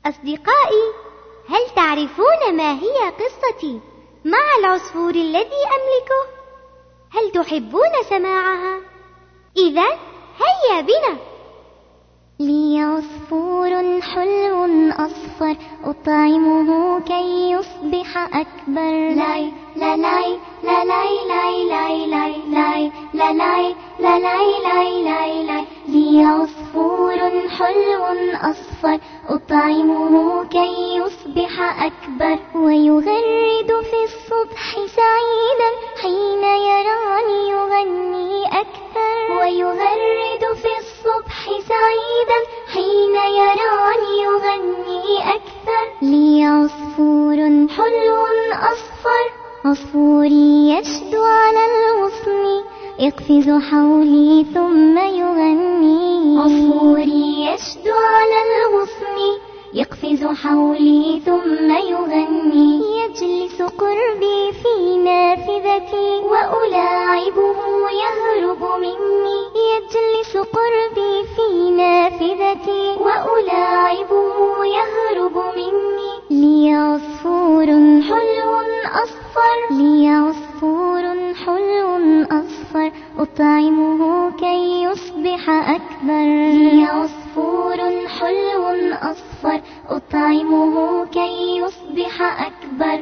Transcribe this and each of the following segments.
أصدقائي، هل تعرفون ما هي قصتي مع العصفور الذي أملكه؟ هل تحبون سماعها؟ إذن هيا بنا. لي عصفور حلو أصفر أطعمه كي يصبح أكبر. لاي لا لاي لا لاي لاي لاي لاي لاي لا لاي لا لاي لاي لاي لاي. لي عصفور حلو أصفر أطعمه كي يصبح أكبر. ويغرد في الصبح سعيدا حين يراني يغني أكثر. ويغرد في الصبح سعيدا حين يراني يغني أكثر. لي عصفور حلو أصفر عصفوري يشدو على الغصن يقفز حولي ثم يغني. عصفوري يشدو على الغصن يقفز حولي ثم يغني. يجلس قربي في نافذتي وألاعبه يهرب مني. يجلس قربي في نافذتي وألاعبه يهرب مني. لي عصفور حلو أصفر لي عصفور حلو أصفر أطعمه كي يصبح أكبر. لي عصفور حلو أصفر أطعمه كي يصبح أكبر.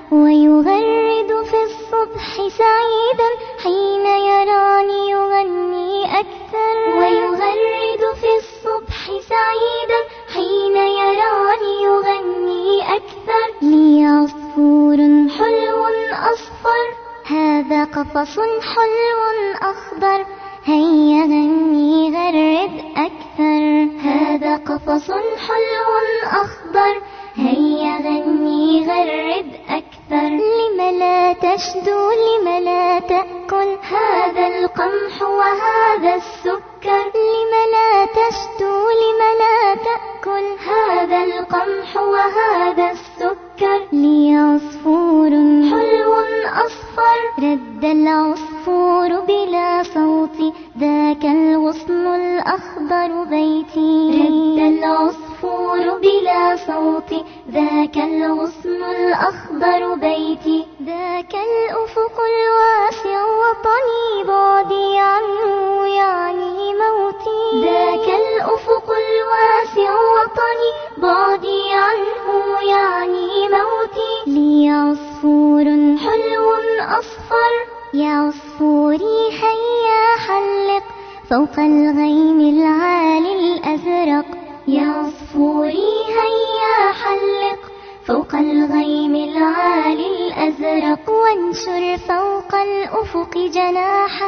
ويغرد في الصبح سعيدا حين يراني يغني أكثر. ويغرد في الصبح سعيدا حين يراني يغني أكثر. لي عصفور حلو أصفر هذا قفص حلو أخضر هيا غني غرد أكثر. هذا قفص حلو أخضر هيا غني غرد أكثر. لم لا تشدو لم لا تأكل هذا القمح وهذا السكر. لم لا تشدو لم لا تأكل هذا القمح وهذا السكر. لي عصفور حلو أصفر رد العصفور بلا صوت ذاك الغصن الأخضر بيتي. رد العصفور بلا صوت ذاك الغصن الأخضر بيتي. ذاك الأفق الواسع وطني بعدي عنه يعني موتي. ذاك الأفق الواسع وطني بعدي عنه يعني موتي. لي عصفور حلو أصفر يا عصفوري هيا حلق فوق الغيم العالي الأزرق. يا عصفوري هيا حلق فوق الغيم العالي الأزرق. وانشر فوق الأفق جناحا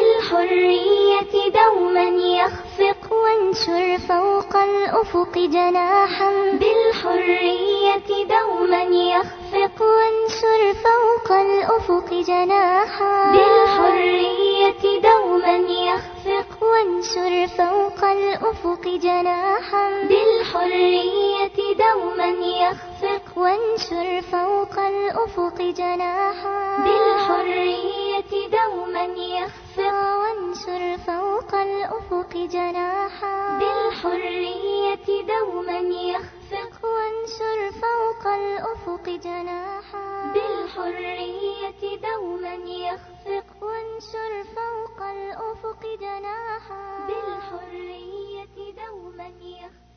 بالحرية دوما يخفق. وانشر فوق الأفق جناحا بالحرية دوما يخفق. وانشر فوق الأفق جناحا بالحرية دوما يخفق. وانشر فوق الأفق جناحا بالحرية دوما يخفق. وانشر فوق الأفق جناحا بالحرية دوما يخفق. وانشر فوق الأفق جناحا بالحرية دوما يخفق. وانشر فوق الأفق جناحا بالحرية دوما يخفق. وانشر فوق الأفق جناحا بالحرية دوما يخفق.